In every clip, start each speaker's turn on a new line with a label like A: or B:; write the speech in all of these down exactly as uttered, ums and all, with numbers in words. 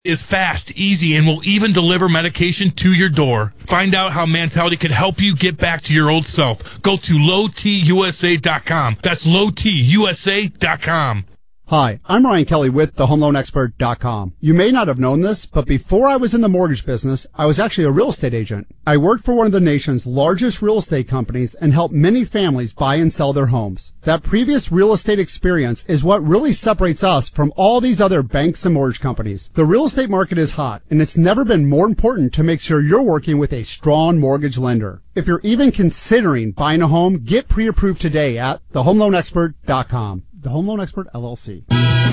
A: is fast, easy, and will even deliver medication to your door. Find out how Mentality can help you get back to your old self. Go to low t u s a dot com. That's low t u s a dot com.
B: Hi, I'm Ryan Kelly with the home loan expert dot com. You may not have known this, but before I was in the mortgage business, I was actually a real estate agent. I worked for one of the nation's largest real estate companies and helped many families buy and sell their homes. That previous real estate experience is what really separates us from all these other banks and mortgage companies. The real estate market is hot, and it's never been more important to make sure you're working with a strong mortgage lender. If you're even considering buying a home, get pre-approved today at the home loan expert dot com. The Home Loan Expert, L L C.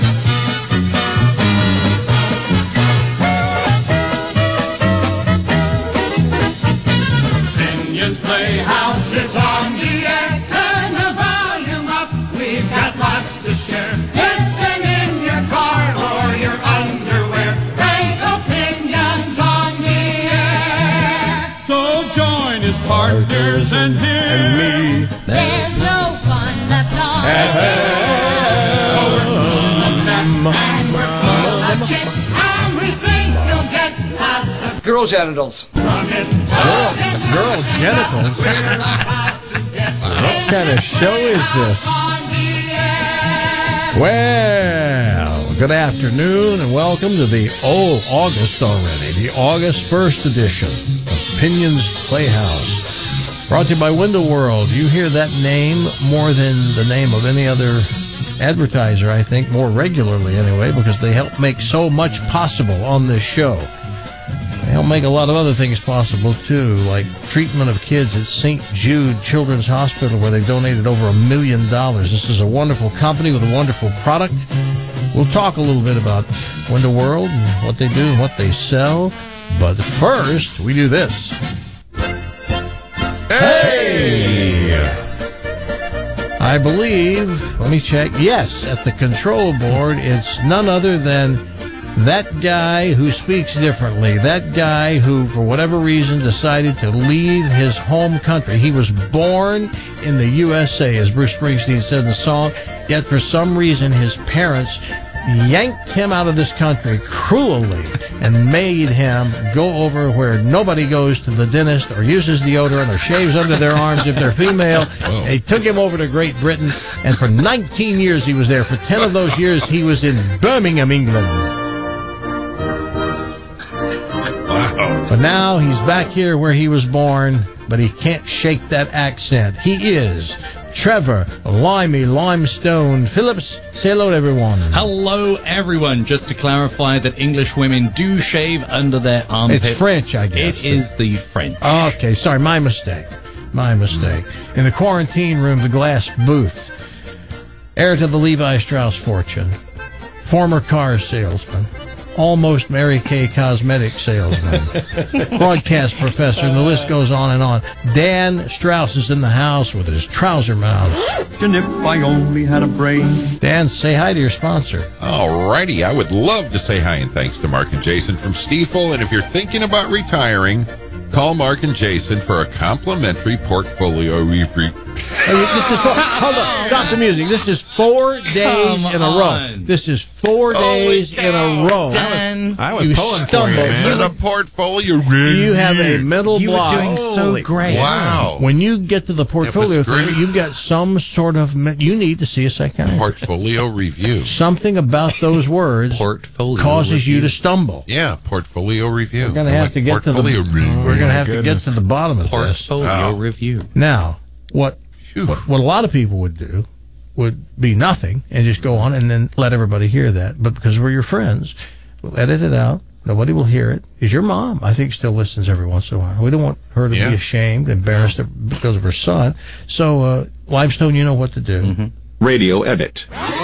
C: Vineyards Playhouse is on the air. Turn the volume up. We've got lots to share. Listen in your car or your underwear. Great opinions on the air. So join his partners and him. And me.
D: There's no fun left on.
C: Hey. And we're full of shit, and we think you'll get lots of
E: girl genitals.
C: From it.
F: Girl, girl genitals? What kind of show is this? Well, good afternoon and welcome to the, oh, August already, the August first edition of Opinions Playhouse. Brought to you by Window World. You hear that name more than the name of any other advertiser, I think, more regularly anyway, because they help make so much possible on this show. They help make a lot of other things possible, too, like treatment of kids at Saint Jude Children's Hospital, where they've donated over a million dollars. This is a wonderful company with a wonderful product. We'll talk a little bit about Window World and what they do and what they sell. But first, we do this. Hey! I believe, let me check, yes, at the control board, it's none other than that guy who speaks differently, that guy who, for whatever reason, decided to leave his home country. He was born in the U S A, as Bruce Springsteen said in the song, yet for some reason his parents yanked him out of this country cruelly and made him go over where nobody goes to the dentist or uses deodorant or shaves under their arms if they're female. Whoa. They took him over to Great Britain, and for nineteen years he was there. For ten of those years he was in Birmingham, England. Wow. But now he's back here where he was born, but he can't shake that accent. He is Trevor Limey Limestone Phillips. Say hello to everyone.
G: Hello, everyone. Just to clarify that English women do shave under their armpits.
F: It's French, I guess.
G: It is the French.
F: Okay, sorry, my mistake. My mistake. In the quarantine room, the glass booth, heir to the Levi Strauss fortune, former car salesman, almost Mary Kay cosmetic salesman, broadcast professor, and the list goes on and on. Dan Strauss is in the house with his trouser mouse.
H: And if I only had a brain.
F: Dan, say hi to your sponsor.
I: All righty. I would love to say hi and thanks to Mark and Jason from Stiefel. And if you're thinking about retiring, call Mark and Jason for a complimentary portfolio review.
F: Hey, this is four, hold on, stop the music. This is four days
G: Come
F: in a row.
G: on.
F: This is four
I: Holy
F: days
I: cow.
F: in a row.
G: Dan,
J: I was
F: You
J: pulling for you,
F: stumbled.
J: man.
I: The portfolio review.
F: You have a mental
G: you
F: block.
G: were doing so
F: Holy
G: great.
I: Wow.
F: When you get to the portfolio
I: It was
F: thing,
I: great.
F: you've got some sort of, me- you need to see a psychiatrist.
I: Portfolio review.
F: Something about those words
G: Portfolio
F: causes you
G: review.
F: to stumble.
I: Yeah, portfolio review.
F: We're going to
I: I
F: have
I: like
F: to get to the
I: portfolio review.
F: We're going to have
J: goodness.
F: to get to the bottom of this.
G: Portfolio
I: Oh.
G: review.
F: Now, what, what what a lot of people would do would be nothing and just go on and then let everybody hear that. But because we're your friends, we'll edit it out. Nobody will hear it. Because your mom, I think, still listens every once in a while. We don't want her to
I: Yeah.
F: be ashamed, embarrassed because of her son. So, uh, Limestone, you know what to do.
G: Mm-hmm.
H: Radio edit.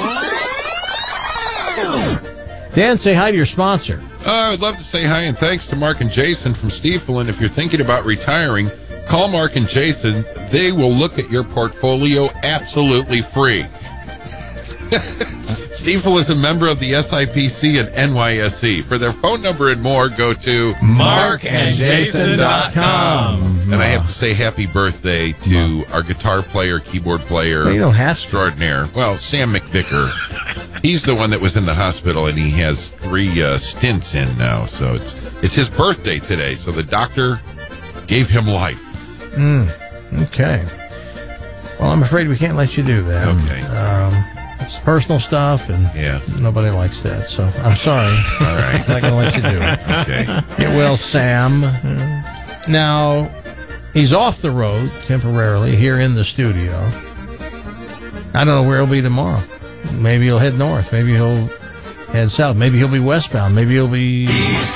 F: Dan, say hi to your sponsor.
I: Uh, I would love to say hi and thanks to Mark and Jason from Stiefel. And if you're thinking about retiring, call Mark and Jason. They will look at your portfolio absolutely free. Stiefel is a member of the S I P C and N Y S E. For their phone number and more, go to
F: mark and jason dot com.
I: And I have to say happy birthday to our guitar player, keyboard player,
F: You don't have to.
I: extraordinaire. Well, Sam McVicker. He's the one that was in the hospital, and he has three uh, stints in now. So it's it's his birthday today. So the doctor gave him life.
F: Mm, okay. Well, I'm afraid we can't let you do that.
I: Okay.
F: Um, it's personal stuff, and
I: Yeah.
F: nobody likes that. So I'm sorry.
I: All right.
F: I'm not going to let you do it.
I: Okay.
F: Get well, Sam. Now, he's off the road temporarily here in the studio. I don't know where he'll be tomorrow. Maybe he'll head north. Maybe he'll head south. Maybe he'll be westbound. Maybe he'll be...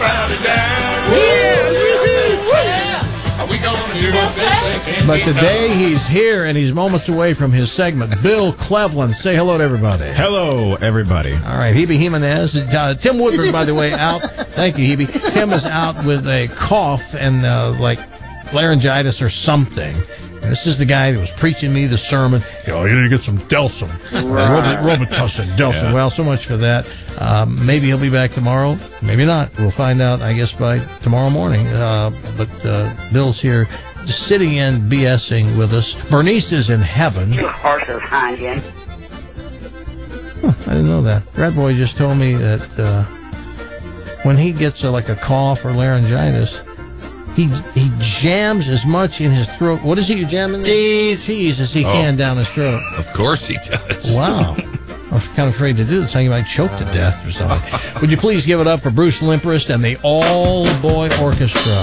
F: But today he's here, and he's moments away from his segment. Bill Cleveland, say hello to everybody.
E: Hello, everybody.
F: All right, Hebe Jimenez. Uh, Tim Woodward, by the way, out. Thank you, Hebe. Tim is out with a cough and uh, like laryngitis or something. And this is the guy that was preaching me the sermon. You know, you need to get some Delsum, uh, Rob- Robitussin, Delsum.
I: Yeah.
F: Well, so much for that. Um, maybe he'll be back tomorrow. Maybe not. We'll find out, I guess, by tomorrow morning. Uh, but uh, Bill's here, just sitting in, BSing with us. Bernice is in heaven.
J: You horses, Hanyan.
F: Huh, I didn't know that. Rat Boy just told me that uh, when he gets uh, like a cough or laryngitis, he he jams as much in his throat. What is he jamming? Cheese. Cheese as he
I: Oh.
F: can down his throat.
I: Of course he does.
F: Wow. I was kind of afraid to do this. I think he might choke to death or something. Would you please give it up for Bruce Limprist and the All Boy Orchestra?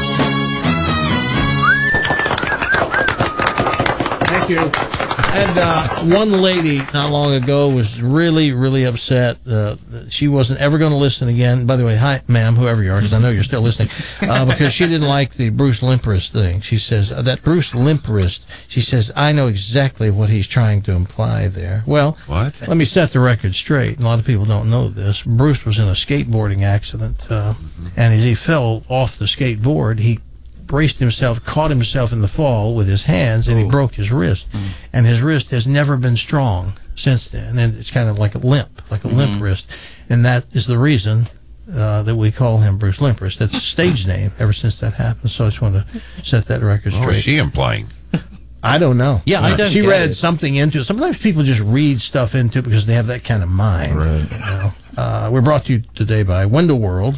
F: Thank you. And uh, one lady not long ago was really, really upset. Uh, that she wasn't ever going to listen again. By the way, hi, ma'am, whoever you are, because I know you're still listening. Uh, because she didn't like the Bruce Limprist thing. She says, uh, that Bruce Limprist, she says, I know exactly what he's trying to imply there. Well,
I: What?
F: let me set the record straight. A lot of people don't know this. Bruce was in a skateboarding accident, uh, and as he fell off the skateboard, he braced himself, caught himself in the fall with his hands, and he broke his wrist. And his wrist has never been strong since then. And it's kind of like a limp, like a limp wrist. And that is the reason uh, that we call him Bruce Limprist. That's a stage name ever since that happened. So I just want to set that record
I: What
F: straight.
I: was she implying?
F: I don't know.
G: Yeah, I don't
F: She
G: get
F: read
G: it.
F: something into it. Sometimes people just read stuff into it because they have that kind of mind.
E: Right.
F: You know? uh, we're brought to you today by Window World.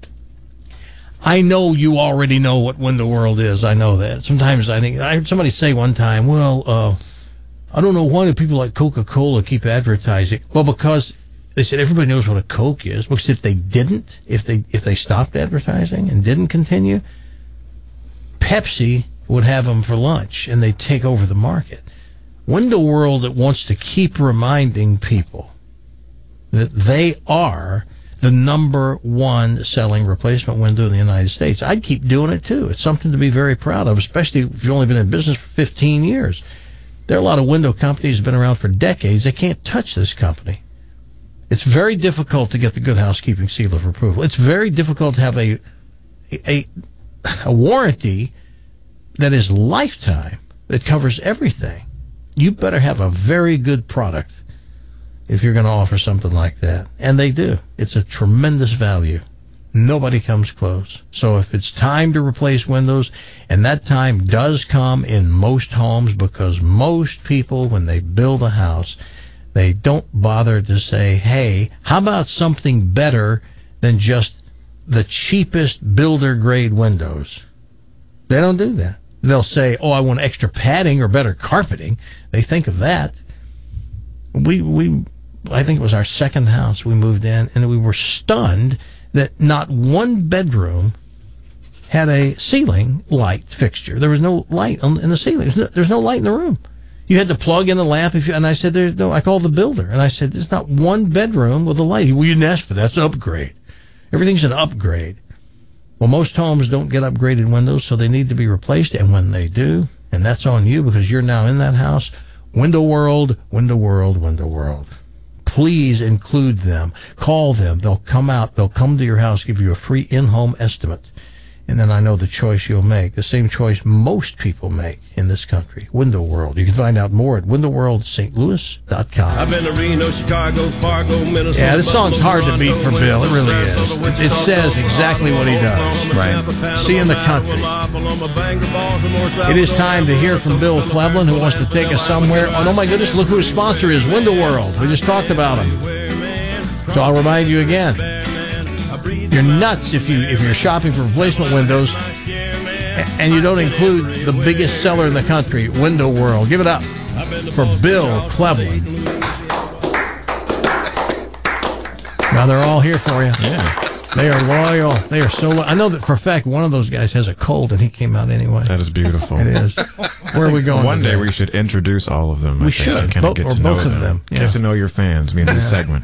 F: I know you already know what Window World is. I know that. Sometimes I think I heard somebody say one time, "Well, uh, I don't know why do people like Coca-Cola keep advertising." Well, because they said everybody knows what a Coke is. Because if they didn't, if they if they stopped advertising and didn't continue, Pepsi would have them for lunch and they'd take over the market. Window World wants to keep reminding people that they are the number one selling replacement window in the United States. I'd keep doing it too. It's something to be very proud of, especially if you've only been in business for fifteen years. There are a lot of window companies that have been around for decades. They can't touch this company. It's very difficult to get the Good Housekeeping seal of approval. It's very difficult to have a a, a warranty that is lifetime, that covers everything. You better have a very good product if you're going to offer something like that. And they do. It's a tremendous value. Nobody comes close. So if it's time to replace windows, and that time does come in most homes, because most people, when they build a house, they don't bother to say, hey, how about something better than just the cheapest builder-grade windows? They don't do that. They'll say, oh, I want extra padding or better carpeting. They think of that. We, we, I think it was our second house we moved in, and we were stunned that not one bedroom had a ceiling light fixture. There was no light on, in the ceiling. There's no, there's no light in the room. You had to plug in the lamp. If you, and I said, there's no, I called the builder, and I said, there's not one bedroom with a light. Well, you didn't ask for that. That's an upgrade. Everything's an upgrade. Well, most homes don't get upgraded windows, so they need to be replaced. And when they do, and that's on you because you're now in that house, Window World, Window World, Window World. Please include them. Call them. They'll come out. They'll come to your house, give you a free in-home estimate. And then I know the choice you'll make, the same choice most people make in this country, Window World. You can find out more at window world st louis dot com.
E: I've been to Reno, Chicago, Fargo, Minnesota.
F: Yeah, this song's hard to beat for Bill. It really is. It says exactly what he does.
J: Right.
F: Seeing the country. It is time to hear from Bill Cleveland, who wants to take us somewhere. Oh, no, my goodness, look who his sponsor is, Window World. We just talked about him. So I'll remind you again. You're nuts if you if you're shopping for replacement windows and you don't include the biggest seller in the country, Window World. Give it up for Bill Cleveland. Now they're all here for you.
J: Yeah.
F: They are loyal. They are so loyal. I know that for a fact one of those guys has a cold and he came out anyway.
J: That is beautiful.
F: It is. Where are we going
J: One
F: today?
J: day we should introduce all of them.
F: We
J: I think,
F: should.
J: and kind
F: Bo-
J: of get
F: or
J: to know
F: both of
J: them.
F: them. Yeah.
J: Get to know your fans. I mean, this segment.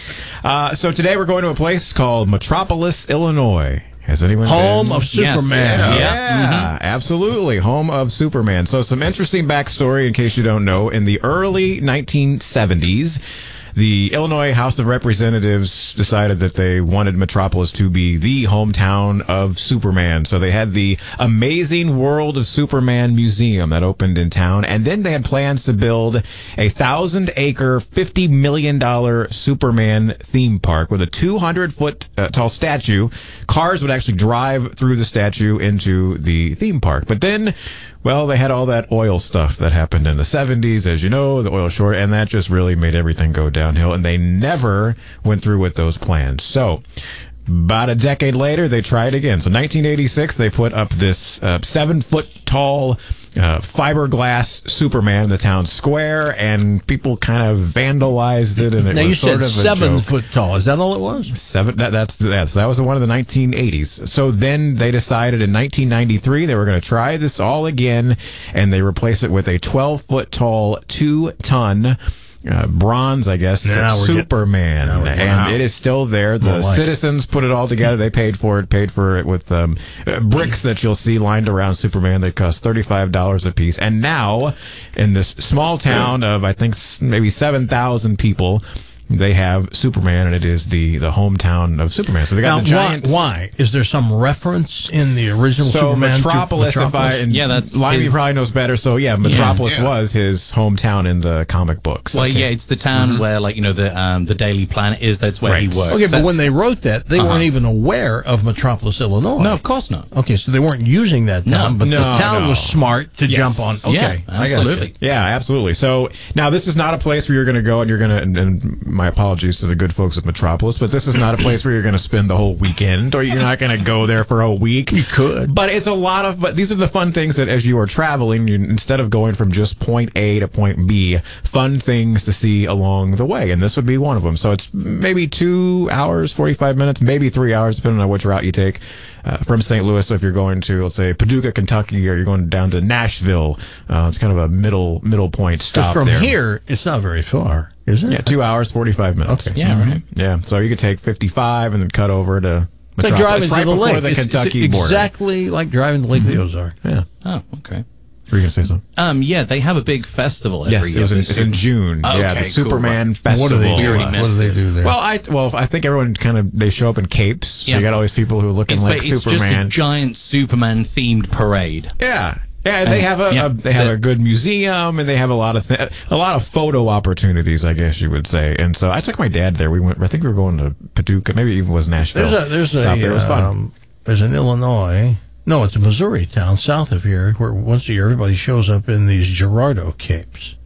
J: Uh, so today we're going to a place called Metropolis, Illinois. Has anyone
F: Home
J: been?
F: of Superman.
J: Yeah,
G: Yeah.
J: yeah, absolutely. Home of Superman. So some interesting backstory in case you don't know. In the early nineteen seventies, the Illinois House of Representatives decided that they wanted Metropolis to be the hometown of Superman. So they had the Amazing World of Superman Museum that opened in town. And then they had plans to build a thousand acre, fifty million dollars Superman theme park with a two hundred foot uh, tall statue. Cars would actually drive through the statue into the theme park. But then, well, they had all that oil stuff that happened in the seventies, as you know, the oil short, and that just really made everything go downhill, and they never went through with those plans. So, about a decade later, they tried again. So, nineteen eighty-six, they put up this uh, seven-foot-tall uh, fiberglass Superman in the town square, and people kind of vandalized it, and it
F: Now
J: was
F: you
J: sort
F: said
J: of a
F: seven
J: joke.
F: foot tall. Is that all it was?
J: Seven. That, that's yeah, so that was the one of the nineteen eighties. So then they decided in nineteen ninety-three they were going to try this all again, and they replaced it with a twelve foot tall, two ton. Uh, bronze, I guess,
F: Now we're
J: Superman,
F: getting- now we're getting-
J: and
F: wow.
J: it is still there. The
F: I like
J: citizens put it all together. They paid for it, paid for it with um, uh, bricks that you'll see lined around Superman. They cost thirty-five dollars a piece. And now, in this small town of I think s- maybe seven thousand people, they have Superman, and it is the, the hometown of Superman. So they got
F: Now,
J: the giant.
F: why, why? Is there some reference in the original
J: So
F: Superman
J: Metropolis,
F: to Metropolis?
J: if I and
G: Yeah, that's
J: Limey
G: his-
J: probably knows better. So yeah, Metropolis
I: Yeah.
J: was his hometown in the comic books.
G: Well, yeah, it's the town where, like, you know, the um, the Daily Planet is. That's where
J: Right.
G: he works.
F: Okay, but
G: That's-
F: when they wrote that, they
G: Uh-huh.
F: weren't even aware of Metropolis, Illinois.
G: no, of course not.
F: Okay, so they weren't using that town,
G: No.
F: but
J: No,
F: the town
J: no.
F: was smart to
G: Yes.
F: jump on. Okay,
G: Yeah,
F: I got
G: absolutely.
F: you.
J: Yeah, absolutely. So now this is not a place where you're going to go and you're going to, and, and my apologies to the good folks at Metropolis, but this is not a place where you're going to spend the whole weekend, or you're not going to go there for a week.
F: You could.
J: But it's a lot of, but these are the fun things that as you are traveling, you, instead of going from just point A to point B, fun things to see along the way. And this would be one of them. So it's maybe two hours, forty-five minutes, maybe three hours, depending on which route you take. Uh, from Saint Louis, so if you're going to, let's say, Paducah, Kentucky, or you're going down to Nashville, uh, it's kind of a middle middle point
F: Because
J: stop
F: from
J: there.
F: here, it's not very far, is it?
J: Yeah, two hours, forty-five minutes.
F: Okay.
G: Yeah, right.
J: Yeah, so you could take fifty-five and then cut over to
F: It's like
J: Metropolis.
F: driving
J: It's
F: to
J: right
F: the
J: before
F: lake.
J: the
F: It's-
J: Kentucky
F: it's
J: border.
F: exactly like driving to Lake of the Ozark.
J: Yeah.
G: Oh, okay.
J: Were you going to say something?
G: Um, yeah, they have a big festival every
J: Yes,
G: year.
J: it was in,
G: The
J: it's in
G: Super-
J: June.
G: Okay,
J: yeah, the
G: cool.
J: Superman
F: What
J: Festival.
F: do they
G: We
F: do?
G: already
F: What
G: missed
F: do they do there?
J: Well, I well, I think everyone kind of they show up in capes. So
G: Yeah.
J: you got all these people who are looking
G: It's,
J: like
G: ba- it's just a
J: Superman.
G: giant Superman themed parade.
J: Yeah. Yeah, they
G: And-
J: have a,
G: yeah,
J: a they have
G: so-
J: a good museum, and they have a lot of th- a lot of photo opportunities, I guess you would say. And so I took my dad there. We went. I think we were going to Paducah. Maybe it even was Nashville.
F: There's a there's
J: Stopped
F: a
J: there. It was fun.
F: um, there's an Illinois. No, it's a Missouri town south of here where once a year everybody shows up in these Gerardo capes.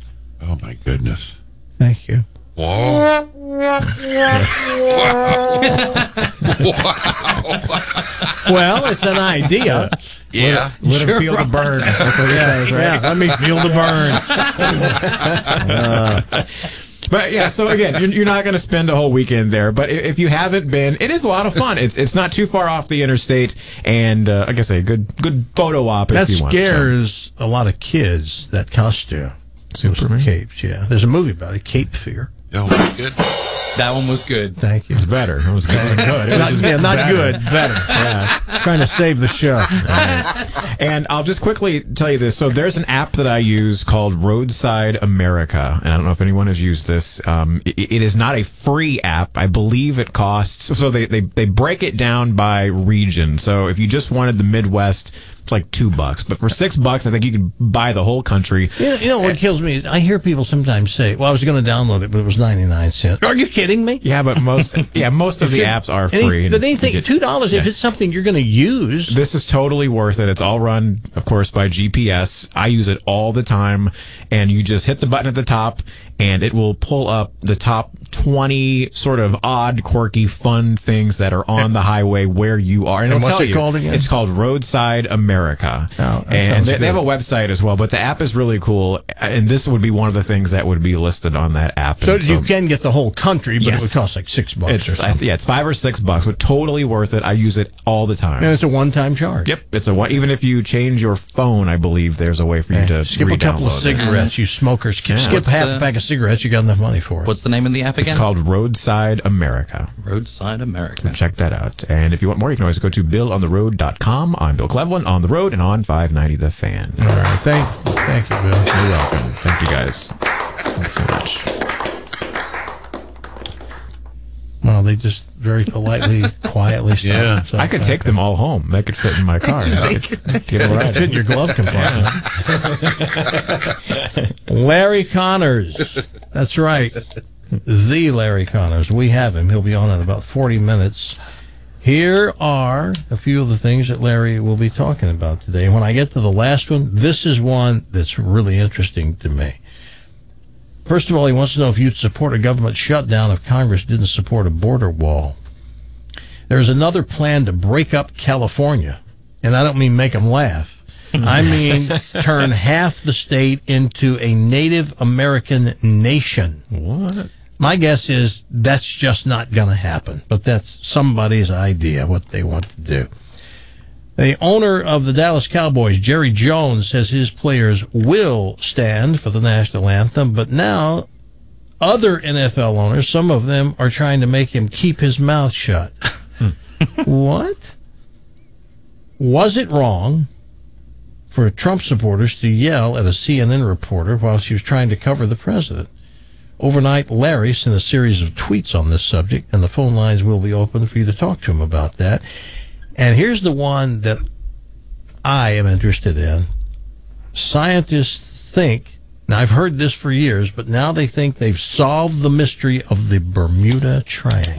I: Oh my goodness.
F: Thank you.
I: Whoa. wow.
F: Well, it's an idea.
I: Yeah.
J: Let him feel the burn. That's what he says, right?
F: Yeah, let me feel the burn. Uh,
J: But yeah, so again, you're, you're not going to spend a whole weekend there. But i- if you haven't been, it is a lot of fun. It's it's not too far off the interstate, and uh, like I say, good good photo op if
F: that
J: you want.
F: scares a lot of kids. That costume,
J: Superman?
F: Those capes. Yeah, there's a movie about it, Cape Fear.
I: Oh, was it good?
G: That one was good.
F: Thank you.
J: It was better. It was good. It wasn't good. It was
F: Not,
J: just
F: yeah, not
J: better.
F: good. Better.
J: Yeah.
F: Trying to save the show.
J: Right. And I'll just quickly tell you this. So there's an app that I use called Roadside America, and I don't know if anyone has used this. Um, it, it is not a free app. I believe it costs. So they, they they break it down by region. So if you just wanted the Midwest, it's like two bucks. But for six bucks, I think you can buy the whole country.
F: You know, you know what kills me is I hear people sometimes say, "Well, I was going to download it, but it was ninety-nine cents." Are you kidding me?
J: Yeah, but most yeah most of the apps are free.
F: But anything two dollars if it's something you're going to use.
J: This is totally worth it. It's all run, of course, by G P S. I use it all the time, and you just hit the button at the top, and it will pull up the top twenty sort of odd, quirky, fun things that are on the highway where you are. And,
F: And
J: it'll
F: what's
J: tell
F: it
J: you,
F: called again?
J: It's called Roadside America.
F: Oh, that
J: and
F: sounds
J: they, they have a
F: good.
J: website as well, but the app is really cool, and this would be one of the things that would be listed on that app.
F: So
J: And
F: you can get the whole country, but
J: Yes.
F: it would cost like six bucks or
J: It's, I,
F: something.
J: yeah, it's five or six bucks, but totally worth it. I use it all the time.
F: And it's a one-time charge.
J: Yep, it's a one. Even if you change your phone, I believe there's a way for you
F: Yeah.
J: to
F: Skip a couple of
J: re-download it.
F: cigarettes, you smokers.
J: Yeah.
F: Skip
G: What's
F: half
G: the-
F: a pack of cigarettes, you got enough money for it.
G: What's the name of the app again?
J: It's called Roadside America.
G: Roadside America.
J: So check that out. And if you want more, you can always go to bill on the road dot com. I'm Bill Cleveland, on the road and on five ninety The Fan.
F: All right, thank, thank you, Bill.
J: You're welcome. Thank you guys. Thanks so much.
F: Well, they just very politely, quietly stopped.
I: Yeah.
F: themselves
J: I could
F: back
J: take
F: there.
J: them all home. They could fit in my car. I could get
F: They
J: a
F: could
J: ride.
F: fit in your glove compartment. Larry Connors. That's right. The Larry Connors. We have him. He'll be on in about forty minutes. Here are a few of the things that Larry will be talking about today. And when I get to the last one, this is one that's really interesting to me. First of all, he wants to know if you'd support a government shutdown if Congress didn't support a border wall. There's another plan to break up California, and I don't mean make them laugh. I mean turn half the state into a Native American nation.
J: What?
F: My guess is that's just not going to happen, but that's somebody's idea, what they want to do. The owner of the Dallas Cowboys, Jerry Jones, says his players will stand for the national anthem, but now other N F L owners, some of them, are trying to make him keep his mouth shut. What? Was it wrong for Trump supporters to yell at a C N N reporter while she was trying to cover the president? Overnight, Larry sent a series of tweets on this subject, and the phone lines will be open for you to talk to him about that. And here's the one that I am interested in. Scientists think, now I've heard this for years, but now they think they've solved the mystery of the Bermuda Triangle.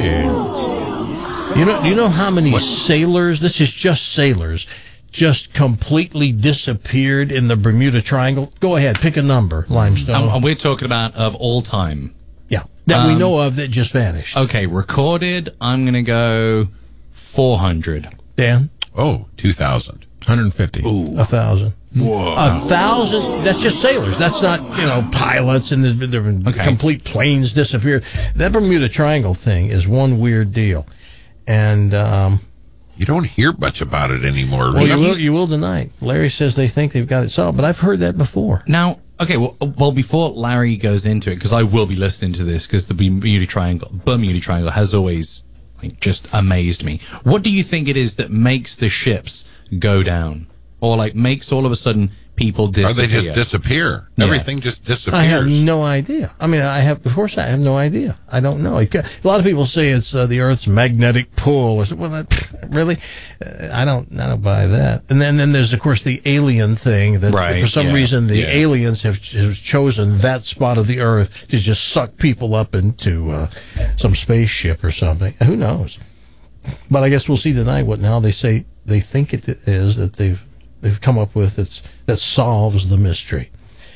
I: Whoa.
F: You know, do you know how many sailors, this is just sailors, just completely disappeared in the Bermuda Triangle? Go ahead, pick a number, Limestone.
G: Um, we're talking about of all time.
F: yeah, that we
G: um,
F: know of that just vanished.
G: Okay, recorded, I'm going to go four hundred.
F: Dan?
I: Oh, two thousand.
J: one hundred fifty.
F: A thousand.
G: Whoa.
F: A thousand? That's just sailors. That's not, you know, pilots and the, the
G: Okay.
F: complete planes disappeared. That Bermuda Triangle thing is one weird deal. And, um,
I: You don't hear much about it anymore.
F: well, you
I: really.
F: will, you will tonight. Larry says they think they've got it solved, but I've heard that before.
G: Now, okay, well, well before Larry goes into it, because I will be listening to this, because the Bermuda Triangle, Bermuda Triangle has always like, just amazed me. What do you think it is that makes the ships go down? Or, like, makes all of a sudden people
I: Or
G: disappear?
I: they just disappear.
G: Yeah.
I: Everything just disappears.
F: I have no idea. I mean, I have, of course, I have no idea. I don't know. A lot of people say it's uh, the Earth's magnetic pull, or something. Well, that, really, uh, I don't, I don't buy that. And then, then there's, of course, the alien thing that,
G: Right,
F: for some
G: yeah,
F: reason, the
G: yeah.
F: aliens have, have chosen that spot of the Earth to just suck people up into uh, some spaceship or something. Who knows? But I guess we'll see tonight what now they say they think it is that they've they've come up with that's, that solves the mystery.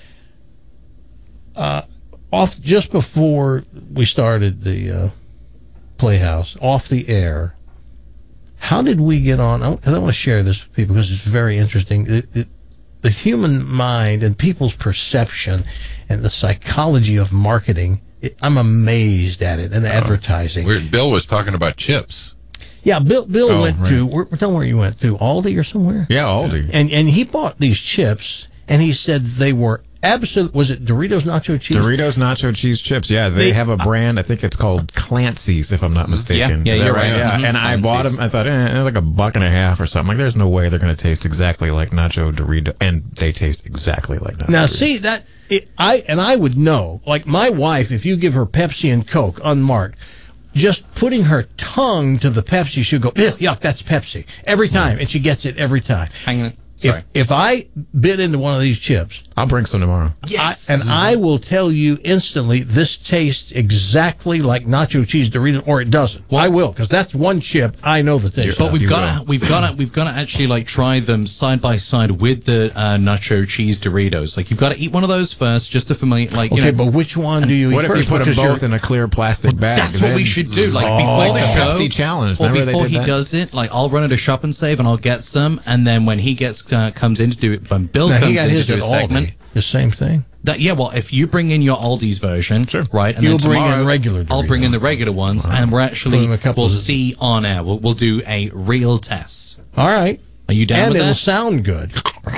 F: Uh, off just before we started the uh, Playhouse, off the air, how did we get on? I, I want to share this with people because it's very interesting. It, it, the human mind and people's perception and the psychology of marketing, it, I'm amazed at it, and advertising.
I: Weird. Bill was talking about chips.
F: Yeah, Bill Bill
J: Oh,
F: went
J: right.
F: to, where, tell me where you went to, Aldi or somewhere?
J: Yeah, Aldi.
F: And and he bought these chips, and he said they were absolutely. Was it Doritos Nacho Cheese?
J: Doritos Nacho Cheese Chips. Yeah, they,
F: They-
J: have a brand. I think it's called Clancy's, if I'm not mistaken.
G: Yeah, yeah,
J: Is that
G: you're
J: right?
G: right.
J: Yeah,
G: Mhm.
J: and I bought
G: Clancy's.
J: them. I thought, eh, they're like a buck and a half or something. Like, there's no way they're going to taste exactly like Nacho Dorito, and they taste exactly like Nacho.
F: Now,
J: Doritos.
F: see that it, I and I would know. Like my wife, if you give her Pepsi and Coke unmarked, just putting her tongue to the Pepsi, she'll go, "Ew, yuck, that's Pepsi," every time, and she gets it every time.
G: Hang on.
F: If
G: Sorry.
F: if I bit into one of these chips,
J: I'll bring some tomorrow.
G: Yes.
F: I, and I will tell you instantly, this tastes exactly like nacho cheese Doritos, or it doesn't. I will, because that's one chip I know the taste.
G: But
F: of.
G: we've
J: You
G: got to,
J: will.
G: we've got to, we've got to actually like try them side by side with the uh, nacho cheese Doritos. Like you've got to eat one of those first, just to familiar, like you
F: Okay,
G: know.
F: but which one do you eat
J: What if
F: first?
J: you put them
F: Because you're-
J: both in a clear plastic bag?
G: That's what
J: Then-
G: we should do. Like
F: Oh.
G: before
J: Like
G: the
J: the
G: show,
J: Pepsi challenge.
G: or
J: Remember they
G: before
J: did
G: he
J: that?
G: does it, like I'll run at a shop and save, and I'll get some, and then when he gets uh, comes in to do it, when Bill
F: Now,
G: comes
F: he got
G: in to
F: his
G: do
F: at
G: a segment,
F: Aldi. The same thing.
G: that yeah, well, if you bring in your Aldi's version,
J: Sure.
G: right, and
F: You'll
G: then
F: bring in
G: tomorrow
F: regular
G: I'll bring
F: Doritos.
G: in the regular ones, and we're actually
F: Put 'em a couple
G: we'll
F: of-
G: see on air. We'll we'll do a real test.
F: All right.
G: Are you down
F: And
G: with
F: it'll
G: that?
F: sound good.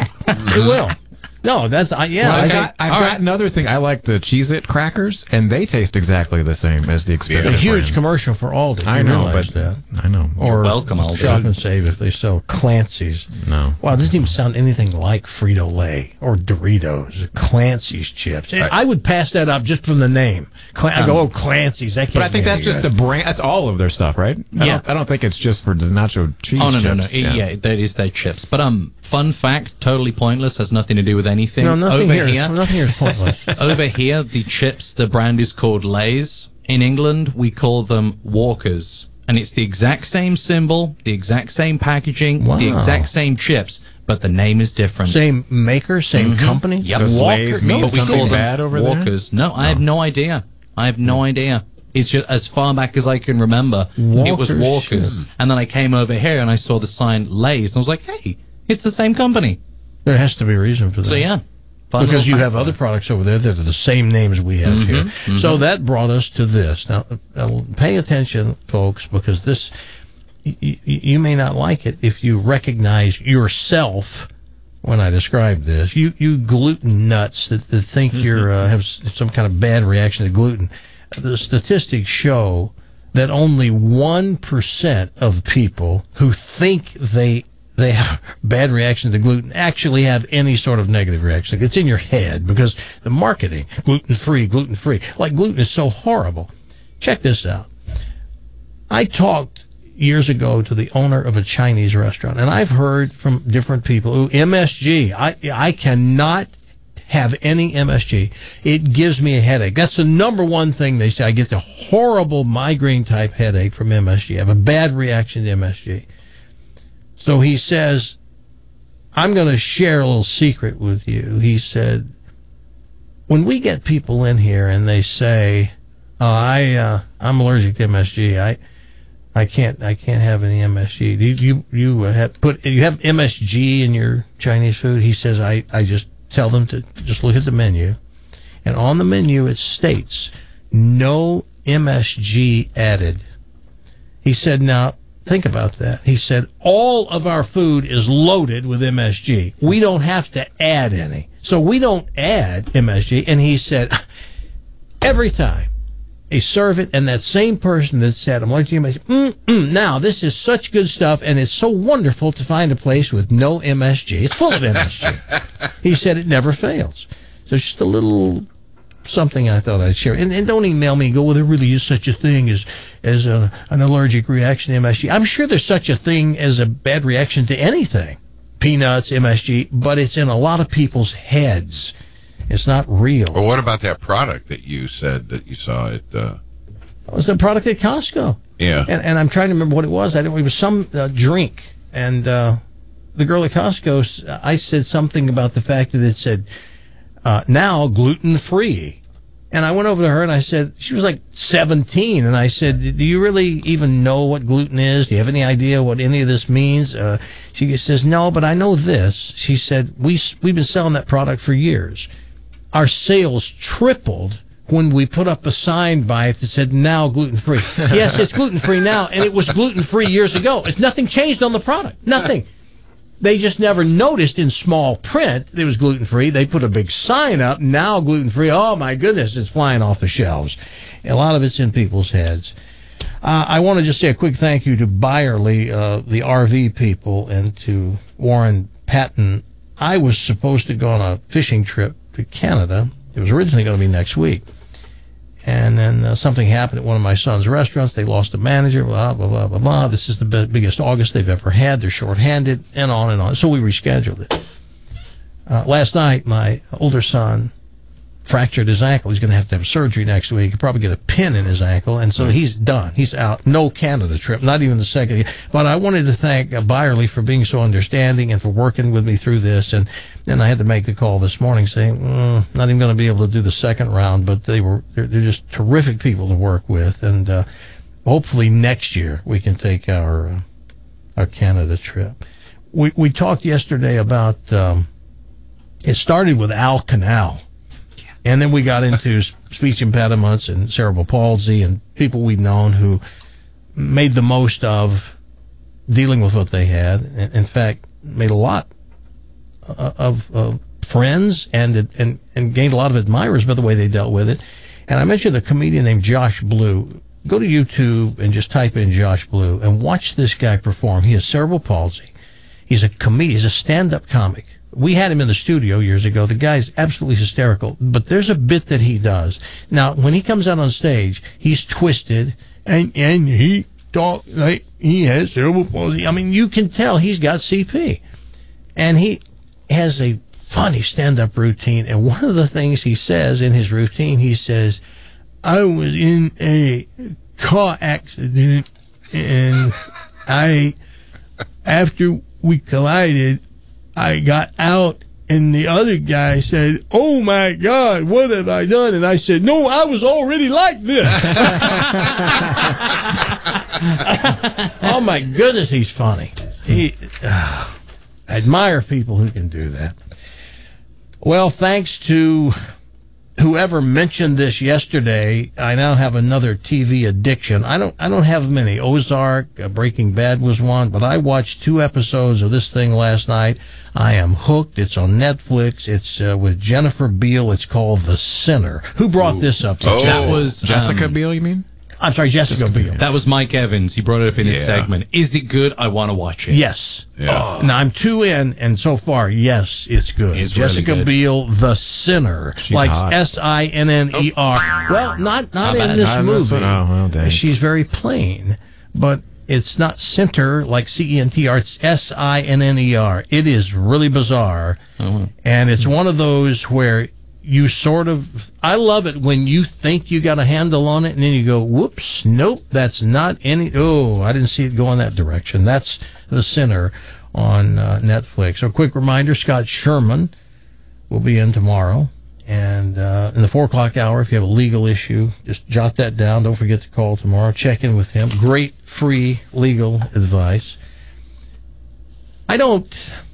F: It will. No, that's I, yeah.
J: Well,
F: I
J: I've
F: got,
J: got, I've
G: All
J: got
G: right.
J: another thing. I like the Cheez-It crackers, and they taste exactly the same as the
F: a
J: expensive
F: huge
J: brand.
F: commercial for Aldi.
J: I
F: You
J: know,
F: realize
J: but
F: that.
J: I know.
F: Or
G: welcome, Aldi.
F: Shop and Save if they sell Clancy's.
J: No.
F: Wow, it doesn't even sound anything like Frito-Lay or Doritos. Clancy's chips. I, I would pass that up just from the name. Clan- I go, oh, Clancy's. That can't
J: But I think
F: be
J: that's
F: any
J: just the
F: good.
J: brand. That's all of their stuff, right? I
G: Yeah.
J: Don't, I don't think it's just for the nacho cheese
G: Oh no
J: chips.
G: no no! It- yeah. that is their chips. But um, fun fact, totally pointless, has nothing to do with anything.
F: No, nothing
G: Over
F: here.
G: here,
F: Nothing here is pointless.
G: over here, the chips, the brand is called Lay's. In England, we call them Walkers, and it's the exact same symbol, the exact same packaging,
F: Wow.
G: the exact same chips, but the name is different.
F: Same maker, same
G: Mhm.
F: company.
G: Yep.
J: Does
F: Walker,
J: Lay's
F: no,
J: mean
G: but we
J: something
G: call them
J: bad over there?
G: Walkers. No, I have no idea. I have no idea. It's just as far back as I can remember. it was
F: Walker's
G: Walkers,
F: chips.
G: and then I came over here and I saw the sign Lay's, and I was like, hey, it's the same company.
F: There has to be a reason for that.
G: So yeah, fun
F: Because
G: little
F: you
G: fact
F: have
G: there.
F: other products over there that are the same names we have
G: Mhm,
F: here.
G: mhm.
F: So that brought us to this. Now, uh, pay attention, folks, because this y- y- you may not like it if you recognize yourself when I describe this. You you gluten nuts that, that think you're uh, have s- some kind of bad reaction to gluten. The statistics show that only one percent of people who think they they have bad reaction to gluten actually have any sort of negative reaction. It's in your head because the marketing, gluten-free, gluten-free, like gluten is so horrible. Check this out. I talked years ago to the owner of a Chinese restaurant, and I've heard from different people who M S G, I, I cannot have any M S G. It gives me a headache. That's the number one thing they say. I get the horrible migraine-type headache from M S G. I have a bad reaction to M S G. So he says, I'm going to share a little secret with you. He said, when we get people in here and they say, oh, I, uh, I'm allergic to M S G, I, I can't, I can't have any M S G. You, you, you have put, you have M S G in your Chinese food? He says, I, I just tell them to just look at the menu. And on the menu it states, no M S G added. He said, now, think about that. He said, all of our food is loaded with M S G. We don't have to add any. So we don't add M S G. And he said, every time they serve it, and that same person that said, I'm allergic to M S G, mm-mm, now this is such good stuff, and it's so wonderful to find a place with no M S G. It's full of M S G. He said it never fails. So just a little something I thought I'd share. And, and don't email me and go, well, there really is such a thing as as a, an allergic reaction to M S G. I'm sure there's such a thing as a bad reaction to anything. Peanuts, M S G, but it's in a lot of people's heads. It's not real.
I: Well, what about that product that you said that you saw at... Uh...
F: It was a product at Costco.
I: Yeah.
F: And, and I'm trying to remember what it was. I didn't, it was some uh, drink. And uh, the girl at Costco, I said something about the fact that it said, uh, now gluten-free. And I went over to her and I said, she was like seventeen, and I said, do you really even know what gluten is? Do you have any idea what any of this means? Uh, she says, no, but I know this. She said, we, we've been selling that product for years. Our sales tripled when we put up a sign by it that said, now gluten-free. Yes, it's gluten-free now, and it was gluten-free years ago. It's nothing changed on the product. Nothing. They just never noticed in small print it was gluten-free. They put a big sign up, now gluten-free. Oh, my goodness, it's flying off the shelves. A lot of it's in people's heads. Uh, I want to just say a quick thank you to Byerly, uh, the R V people, and to Warren Patton. I was supposed to go on a fishing trip to Canada. It was originally going to be next week. And then uh, something happened at one of my son's restaurants. They lost a manager, blah, blah, blah, blah, blah. This is the b- biggest August they've ever had. They're shorthanded, and on and on. So we rescheduled it. Uh, last night, my older son fractured his ankle. He's going to have to have surgery next week. He'll probably get a pin in his ankle, and so he's done. He's out. No Canada trip, not even the second year. But I wanted to thank uh, Byerly for being so understanding and for working with me through this. And then I had to make the call this morning saying, mm, not even going to be able to do the second round, but they were they're, they're just terrific people to work with. And uh, hopefully next year we can take our uh, our Canada trip. We we talked yesterday about um, it started with Al Canal. And then we got into speech impediments and cerebral palsy and people we've known who made the most of dealing with what they had. In fact, made a lot of, of friends and, and and gained a lot of admirers by the way they dealt with it. And I mentioned a comedian named Josh Blue. Go to YouTube and just type in Josh Blue and watch this guy perform. He has cerebral palsy. He's a comedian. He's a stand-up comic. We had him in the studio years ago. The guy's absolutely hysterical. But there's a bit that he does. Now, when he comes out on stage, he's twisted, and and he talk like he has cerebral palsy. I mean, you can tell he's got C P. And he has a funny stand-up routine. And one of the things he says in his routine, he says, I was in a car accident, and I, after we collided, I got out, and the other guy said, oh, my God, what have I done? And I said, no, I was already like this. Oh, my goodness, he's funny. He, uh, I admire people who can do that. Well, thanks to whoever mentioned this yesterday, I now have another T V addiction. I don't I don't have many. Ozark, uh, Breaking Bad was one, but I watched two episodes of this thing last night. I am hooked. It's on Netflix. It's uh, with Jennifer Beal. It's called The Sinner. Who brought Ooh. this up?
G: Oh. That was
J: Jessica
G: um,
J: Biel, you mean?
F: I'm sorry, Jessica, Jessica Biel.
G: That was Mike Evans. He brought it up in his
I: Yeah.
G: segment. Is it good? I want to watch it.
F: Yes.
I: Yeah.
F: Now, I'm two in, and so far, yes, it's good.
G: It's
F: Jessica
G: really good.
F: Biel, The Sinner.
J: She's
F: like
J: hot.
F: S I N N E R. Well, not, not,
G: Not
F: in
G: bad.
F: this
J: Not in
F: movie.
J: this one? Oh, well, dang.
F: She's very plain, but it's not center like C E N T R. It's S I N N E R. It is really bizarre,
G: Oh.
F: and it's one of those where you sort of, I love it when you think you got a handle on it, and then you go, whoops, nope, that's not any, oh, I didn't see it go in that direction. That's The Sinner on uh, Netflix. So, quick reminder, Scott Sherman will be in tomorrow. And uh, in the four o'clock hour, if you have a legal issue, just jot that down. Don't forget to call tomorrow. Check in with him. Great free legal advice. I don't,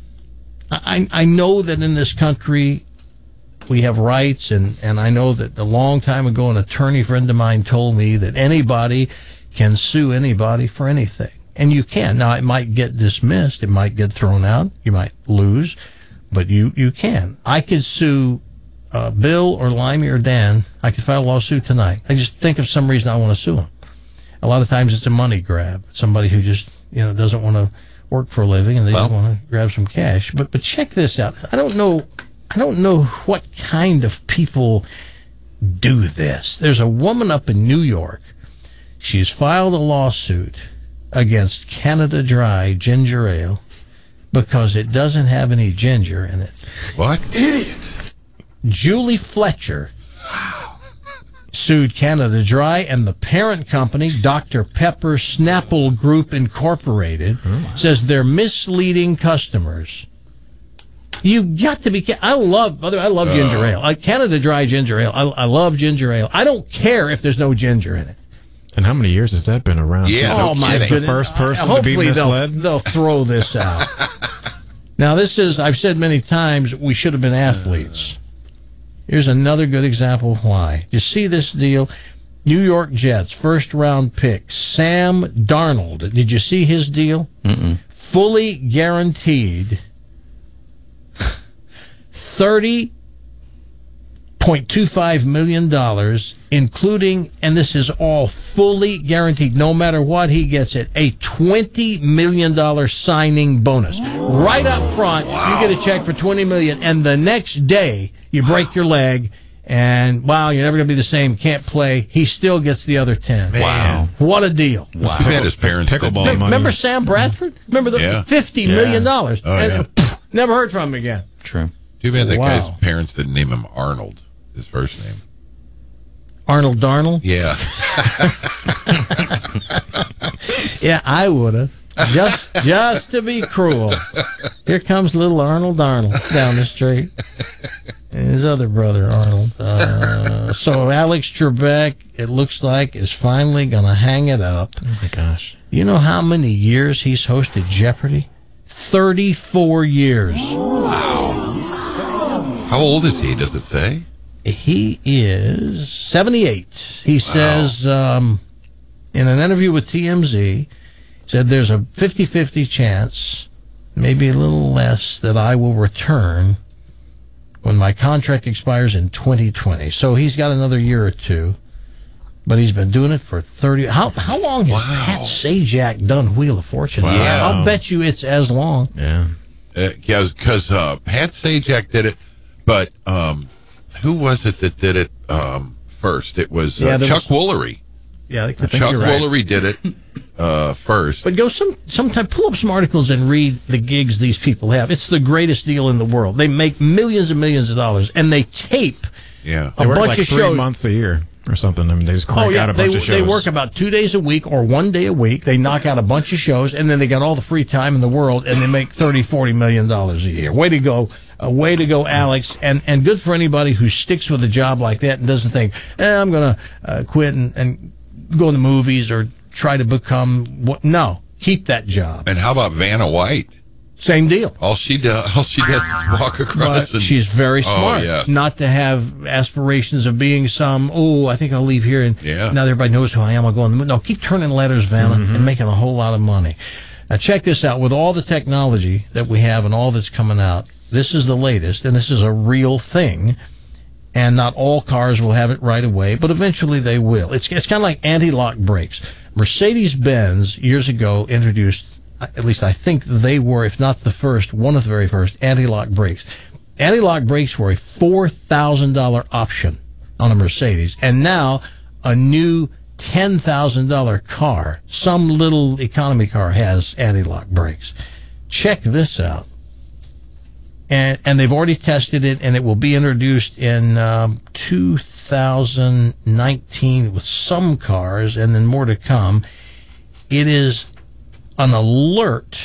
F: I, I know that in this country, we have rights, and, and I know that a long time ago an attorney friend of mine told me that anybody can sue anybody for anything. And you can. Now, it might get dismissed. It might get thrown out. You might lose. But you, you can. I could sue uh, Bill or Limey or Dan. I could file a lawsuit tonight. I just think of some reason I want to sue them. A lot of times it's a money grab. Somebody who just, you know, doesn't want to work for a living and they
G: Well,
F: just want to grab some cash. But but check this out. I don't know I don't know what kind of people do this. There's a woman up in New York. She's filed a lawsuit against Canada Dry ginger ale because it doesn't have any ginger in it.
I: What?
C: Idiot.
F: Julie Fletcher sued Canada Dry and the parent company, Doctor Pepper Snapple Group Incorporated,
J: Oh.
F: says they're misleading customers. You got to be. I love. By the way, I love
I: Oh.
F: ginger ale. Uh, Canada Dry ginger ale. I, I love ginger ale. I don't care if there's no ginger in it.
J: And how many years has that been around?
I: Yeah,
F: oh
I: no
F: my
I: kidding.
F: goodness!
J: The first person
F: Uh,
J: to be
F: hopefully they'll,
J: misled?
F: they'll throw this out. Now, this is. I've said many times we should have been athletes. Here's another good example of why. You see this deal? New York Jets first round pick Sam Darnold. Did you see his deal?
G: Mm-mm.
F: fully guaranteed thirty point two five million dollars, including, and this is all fully guaranteed, no matter what he gets it, a twenty million dollars signing bonus. Right up front, wow. You get a check for twenty million dollars, and the next day you break your leg, and wow, you're never going to be the same, can't play. He still gets the other ten.
I: Wow.
F: What a deal.
I: Wow. Too bad his parents
J: pickleball
I: didn't-
J: money.
F: Remember Sam Bradford? Remember the
I: Yeah.
F: fifty million dollars?
I: Oh,
F: and,
I: yeah.
F: uh, pff, never heard from him again.
G: True.
I: Too bad that
F: Wow.
I: guy's parents didn't name him Arnold, his first name.
F: Arnold Darnold?
I: Yeah.
F: Yeah, I would have. Just just to be cruel. Here comes little Arnold Darnold down the street. And his other brother, Arnold. Uh, so Alex Trebek, it looks like, is finally going to hang it up.
J: Oh, my gosh.
F: You know how many years he's hosted Jeopardy? thirty-four years.
I: How old is he, does it say?
F: He is seventy-eight. He says, um, in an interview with T M Z, said there's a fifty-fifty chance, maybe a little less, that I will return when my contract expires in twenty twenty. So he's got another year or two, but he's been doing it for thirty. How how long has
I: Wow.
F: Pat Sajak done Wheel of Fortune?
I: Wow.
F: Yeah, I'll bet you it's as long.
J: Yeah.
I: Uh, yeah, because uh, Pat Sajak did it, but um, who was it that did it um, first? It was uh,
F: Yeah, there
I: Chuck
F: was-
I: Woolery.
F: Yeah, I think
I: Chuck
F: you're right.
I: Woolery did it uh, first.
F: But go some sometime pull up some articles and read the gigs these people have. It's the greatest deal in the world. They make millions and millions of dollars, and they tape
I: Yeah.
J: They
F: a
J: work
F: bunch
J: like
F: of
J: three
F: shows.
J: months a year or something. I mean, they just crank
F: Oh yeah,
J: out a
F: they
J: bunch of shows.
F: they work about two days a week or one day a week. They knock out a bunch of shows, and then they got all the free time in the world, and they make thirty, forty million dollars a year. Way to go, uh, way to go, Alex, and and good for anybody who sticks with a job like that and doesn't think, eh, I'm gonna uh, quit and, and go in the movies or try to become what? No, keep that job.
I: And how about Vanna White?
F: Same deal.
I: All she does, all she does is walk across.
F: But
I: and,
F: she's very
I: Oh,
F: smart.
I: yes.
F: Not to have aspirations of being some, oh, I think I'll leave here and
I: Yeah.
F: now that everybody knows who I am, I'll go on the moon. No, keep turning letters, Vanna,
J: Mm-hmm.
F: and making a whole lot of money. Now, check this out. With all the technology that we have and all that's coming out, this is the latest, and this is a real thing. And not all cars will have it right away, but eventually they will. It's, it's kind of like anti-lock brakes. Mercedes-Benz years ago introduced, at least I think they were, if not the first, one of the very first, anti-lock brakes. Anti-lock brakes were a four thousand dollars option on a Mercedes, and now a new ten thousand dollars car, some little economy car, has anti-lock brakes. Check this out. And, and they've already tested it, and it will be introduced in um, two thousand nineteen with some cars, and then more to come. It is an alert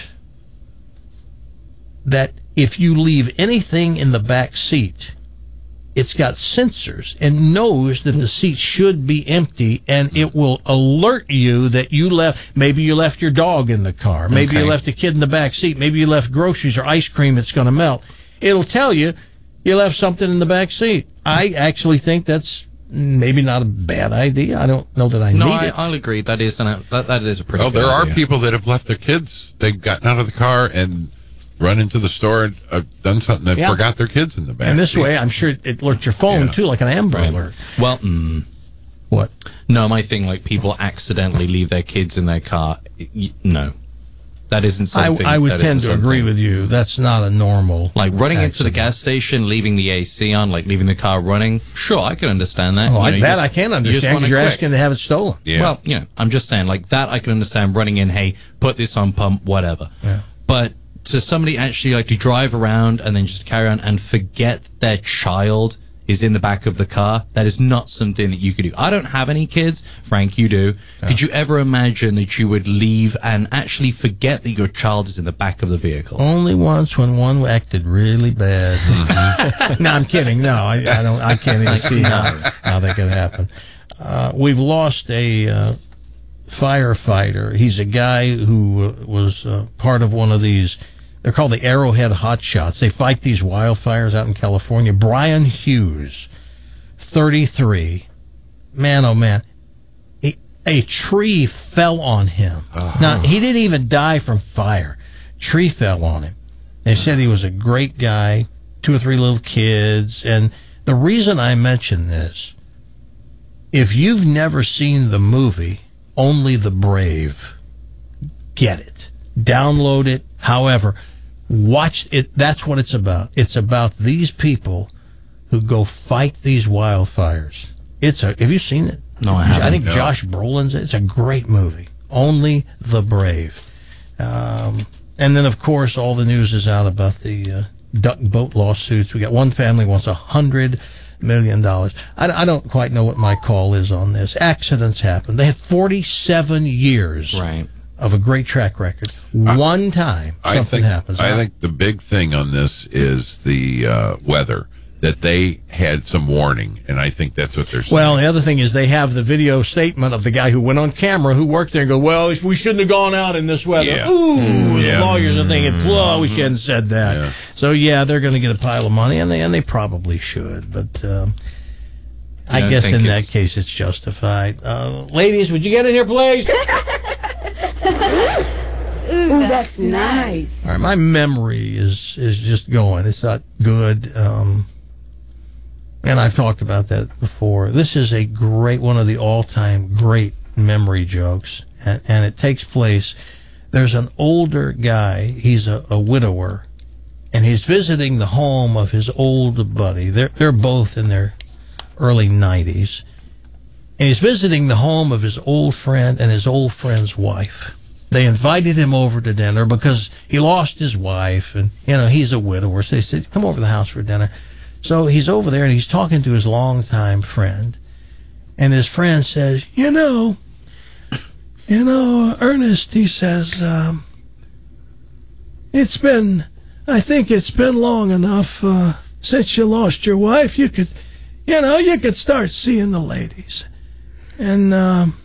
F: that if you leave anything in the back seat, it's got sensors and knows that the seat should be empty, and it will alert you that you left, maybe you left your dog in the car, maybe
G: Okay.
F: you left a kid in the back seat, maybe you left groceries or ice cream that's going to melt. It'll tell you you left something in the back seat. I actually think that's maybe not a bad idea. I don't know that I
G: No,
F: need
G: I,
F: it.
G: I'll agree. That is an, that that is a pretty.
I: Oh,
G: good
I: there are
G: idea.
I: people that have left their kids. They've gotten out of the car and run into the store and uh, done something. They
F: Yeah.
I: forgot their kids in the back.
F: And this
I: seat.
F: way, I'm sure it alerts your phone,
I: Yeah.
F: too, like an Amber Alert.
G: Well, mm,
F: What?
G: no, my thing, like people accidentally leave their kids in their car. Y- no, that isn't
F: I,
G: something.
F: I would
G: that
F: tend
G: isn't
F: to agree
G: something-
F: with you. That's not a normal.
G: Like running into the
F: accident.
G: gas station, leaving the A C on, like leaving the car running. Sure, I can understand that.
F: Oh,
G: You
F: I,
G: know, you
F: that
G: just-
F: I can
G: you just
F: understand
G: wanna
F: because you're
G: quick.
F: asking to have it stolen.
I: Yeah.
G: Well, you know, I'm just saying, like that I can understand running in, hey, put this on pump, whatever.
F: Yeah.
G: But to somebody actually like to drive around and then just carry on and forget their child is in the back of the car, that is not something that you could do. I don't have any kids. Frank, you do.
F: Yeah.
G: Could you ever imagine that you would leave and actually forget that your child is in the back of the vehicle?
F: Only once when one acted really bad. no, I'm kidding. No, I, I don't. I can't even see how, how that could happen. Uh, we've lost a uh, firefighter. He's a guy who uh, was uh, part of one of these. They're called the Arrowhead Hotshots. They fight these wildfires out in California. Brian Hughes, thirty-three. Man, oh man. A, a tree fell on him.
I: Oh.
F: Now, he didn't even die from fire. tree fell on him. They said he was a great guy, two or three little kids. And the reason I mention this, if you've never seen the movie Only the Brave, get it. Download it. However, watch it. That's what it's about. It's about these people who go fight these wildfires. It's a. Have you seen it?
G: No, I haven't.
F: I think
I: No.
F: Josh Brolin's. It's a great movie. Only the Brave. Um, and then, of course, all the news is out about the uh, duck boat lawsuits. We got one family wants a hundred million dollars. I, I don't quite know what my call is on this. Accidents happen. They have forty-seven years
G: Right.
F: of a great track record. One time
I: I
F: something
I: think
F: happens.
I: I think the big thing on this is the uh, weather, that they had some warning, and I think that's what they're saying.
F: Well, the other thing is they have the video statement of the guy who went on camera, who worked there, and go, well, we shouldn't have gone out in this weather.
I: Yeah.
F: Ooh,
I: Mm,
F: the
I: yeah.
F: lawyers are thinking, oh, we shouldn't have said that.
I: Yeah.
F: So, yeah, they're going to get a pile of money, and they and they probably should. But um, I
G: don't
F: guess
G: think
F: in that
G: it's-
F: case it's justified. Uh, ladies, would you get in here, please?
D: Ooh, that's nice.
F: All right, my memory is is just going. It's not good. Um, and I've talked about that before. This is a great, one of the all-time great memory jokes, and, and it takes place. There's an older guy. He's a, a widower, and he's visiting the home of his old buddy. They're they're both in their early nineties, and he's visiting the home of his old friend and his old friend's wife. They invited him over to dinner because he lost his wife, and, you know, he's a widower. So they said, come over to the house for dinner. So he's over there, and he's talking to his longtime friend. And his friend says, you know, you know, Ernest, he says, um, it's been, I think it's been long enough uh, since you lost your wife. You could, you know, you could start seeing the ladies. And, um,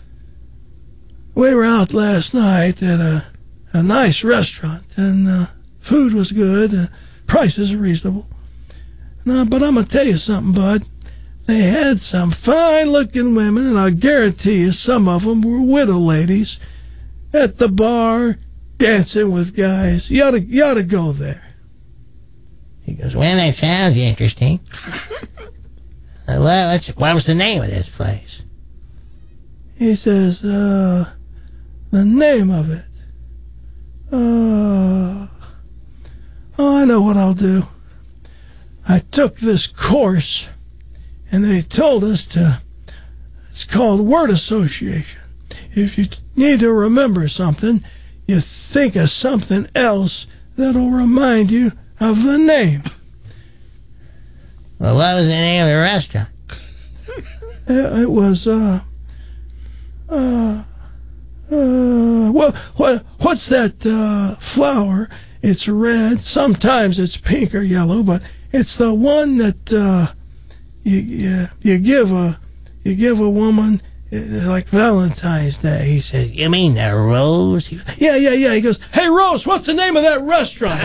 F: we were out last night at a, a nice restaurant, and uh, food was good, uh, prices are reasonable. No, but I'm going to tell you something, bud. They had some fine-looking women, and I guarantee you some of them were widow ladies at the bar dancing with guys. You ought to, you ought to go there. He goes, well, that sounds interesting. uh, well, what's, what was the name of this place? He says, uh... the name of it. Uh, oh, I know what I'll do. I took this course, and they told us to, it's called word association. If you need to remember something, you think of something else that'll remind you of the name. Well, what was the name of the restaurant? it, it was, uh, uh, Uh, well, what, what's that uh, flower? It's red. Sometimes it's pink or yellow, but it's the one that uh, you, you you give a you give a woman uh, like Valentine's Day. He says, "You mean the Rose?" He, yeah, yeah, yeah. He goes, "Hey, Rose, what's the name of that restaurant?"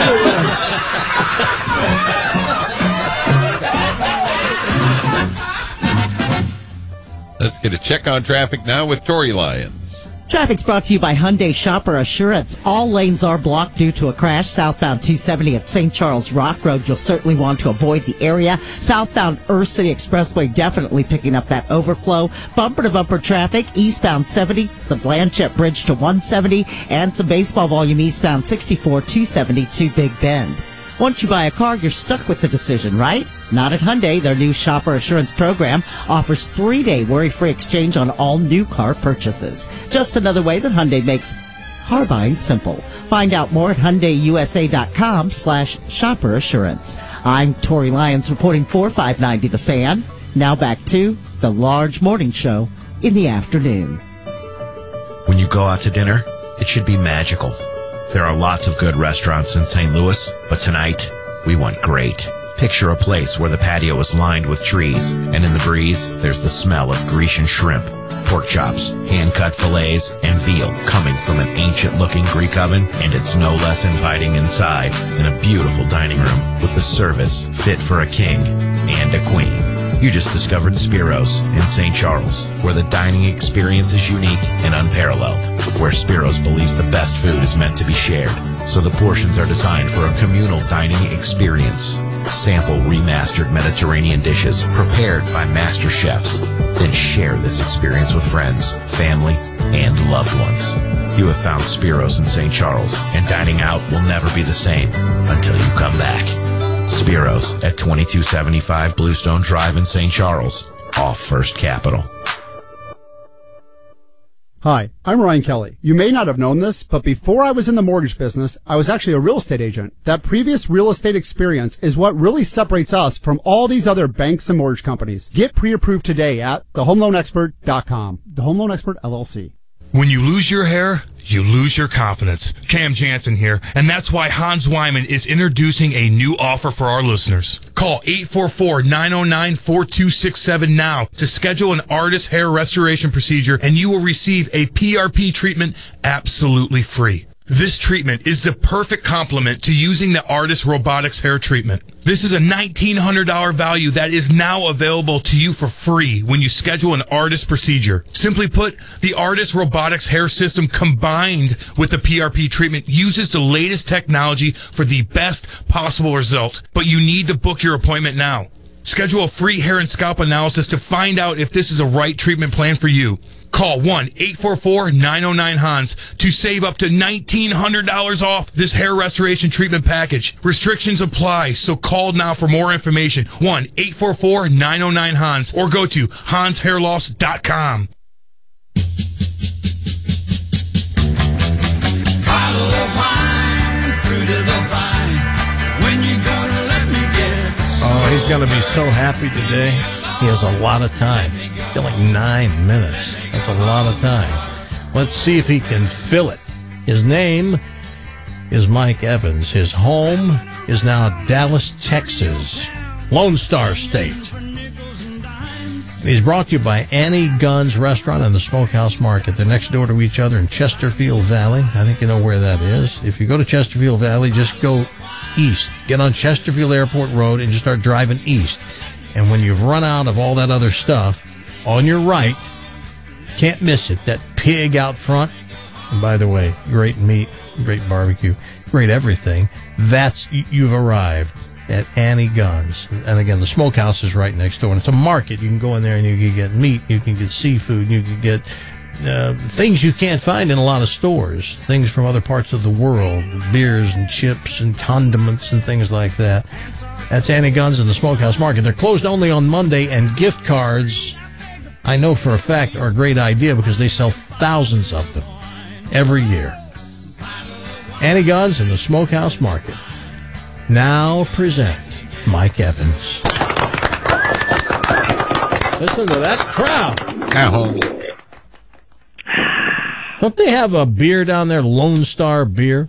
I: Let's get a check on traffic now with Tory Lyons.
K: Traffic's brought to you by Hyundai Shopper Assurance. All lanes are blocked due to a crash. Southbound two seventy at Saint Charles Rock Road. You'll certainly want to avoid the area. Southbound Earth City Expressway definitely picking up that overflow. Bumper to bumper traffic. Eastbound seventy, the Blanchette Bridge to one seventy, and some baseball volume eastbound sixty-four, two seventy-two Big Bend. Once you buy a car, you're stuck with the decision, right? Not at Hyundai. Their new Shopper Assurance program offers three-day worry-free exchange on all new car purchases. Just another way that Hyundai makes car buying simple. Find out more at HyundaiUSA.com slash Shopper Assurance. I'm Tory Lyons reporting for five ninety The Fan. Now back to the large morning show in the afternoon.
L: When you go out to dinner, it should be magical. There are lots of good restaurants in Saint Louis, but tonight, we want great. Picture a place where the patio is lined with trees, and in the breeze, there's the smell of Grecian shrimp, pork chops, hand-cut fillets, and veal coming from an ancient-looking Greek oven, and it's no less inviting inside than a beautiful dining room with the service fit for a king and a queen. You just discovered Spiro's in Saint Charles, where the dining experience is unique and unparalleled, where Spiro's believes the best food is meant to be shared, so the portions are designed for a communal dining experience. Sample remastered Mediterranean dishes prepared by master chefs. Then share this experience with friends, family, and loved ones. You have found Spiro's in Saint Charles, and dining out will never be the same until you come back. Spiro's at twenty-two seventy-five Bluestone Drive in Saint Charles, off First Capital.
B: Hi, I'm Ryan Kelly. You may not have known this, but before I was in the mortgage business, I was actually a real estate agent. That previous real estate experience is what really separates us from all these other banks and mortgage companies. Get pre-approved today at the home loan expert dot com. The Home Loan Expert, L L C.
A: When you lose your hair, you lose your confidence. Cam Jansen here, and that's why Hans Wyman is introducing a new offer for our listeners. Call eight four four, nine oh nine, four two six seven now to schedule an Artis hair restoration procedure, and you will receive a P R P treatment absolutely free. This treatment is the perfect complement to using the Artis Robotics hair treatment. This is a nineteen hundred dollars value that is now available to you for free when you schedule an Artis procedure. Simply put, the Artis Robotics hair system combined with the P R P treatment uses the latest technology for the best possible result. But you need to book your appointment now. Schedule a free hair and scalp analysis to find out if this is a right treatment plan for you. Call one eight four four, nine oh nine, H A N S to save up to nineteen hundred dollars off this hair restoration treatment package. Restrictions apply, so call now for more information. one eight four four, nine oh nine, H A N S or go to hans hair loss dot com.
C: Bottle of wine, fruit of the vine. When you gonna let me get?
F: Oh, he's going to be so happy today. He has a lot of time. Got like nine minutes. That's a lot of time. Let's see if he can fill it. His name is Mike Evans. His home is now Dallas, Texas, Lone Star State. He's brought to you by Annie Gunn's Restaurant and the Smokehouse Market. They're next door to each other in Chesterfield Valley. I think you know where that is. If you go to Chesterfield Valley, just go east. Get on Chesterfield Airport Road and just start driving east. And when you've run out of all that other stuff, on your right, can't miss it, that pig out front. And by the way, great meat, great barbecue, great everything. That's, you've arrived at Annie Gunn's. And again, the smokehouse is right next door. And it's a market. You can go in there and you can get meat, you can get seafood, you can get uh, things you can't find in a lot of stores, things from other parts of the world, beers and chips and condiments and things like that. That's Annie Gunn's and the Smokehouse Market. They're closed only on Monday, and gift cards, I know for a fact, are a great idea because they sell thousands of them every year. Annie Gunn's and the Smokehouse Market now present Mike Evans. Listen to that crowd.
I: Ow.
F: Don't they have a beer down there, Lone Star Beer?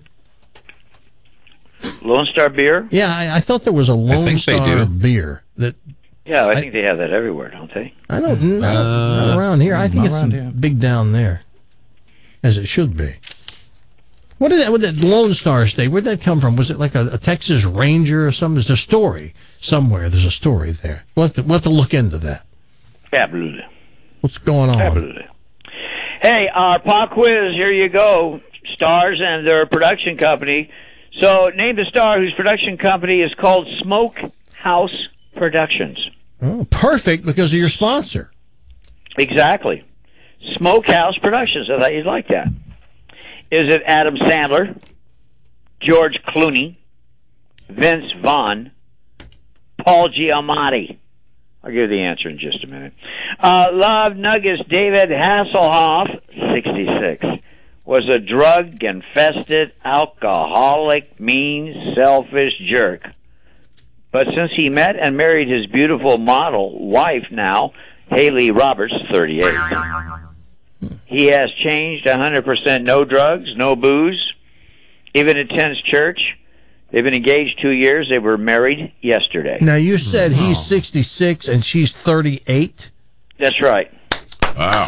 M: Lone Star Beer?
F: Yeah, I, I thought there was a Lone Star Beer that.
M: Yeah, I, I think they have that everywhere, don't they?
F: I don't know. Uh, not around here. I think it's
M: here.
F: big down there, as it should be. What did that? What did that Lone Star State? Where'd that come from? Was it like a, a Texas Ranger or something? There's a story somewhere. There's a story there. We'll have to, we'll have to look into that.
M: Absolutely.
F: What's going on?
M: Absolutely. Hey, our pop quiz. Here you go. Stars and their production company. So, name the star whose production company is called Smokehouse Productions.
F: Oh, perfect, because of your sponsor.
M: Exactly. Smokehouse Productions. I thought you'd like that. Is it Adam Sandler, George Clooney, Vince Vaughn, Paul Giamatti? I'll give you the answer in just a minute. Uh, Love Nuggets David Hasselhoff, sixty-six. Was a drug-infested, alcoholic, mean, selfish jerk. But since he met and married his beautiful model wife now, Haley Roberts, thirty-eight, he has changed one hundred percent. No drugs, no booze, even attends church. They've been engaged two years. They were married yesterday.
F: Now, you said oh. he's sixty-six and she's thirty-eight?
M: That's right.
I: Wow.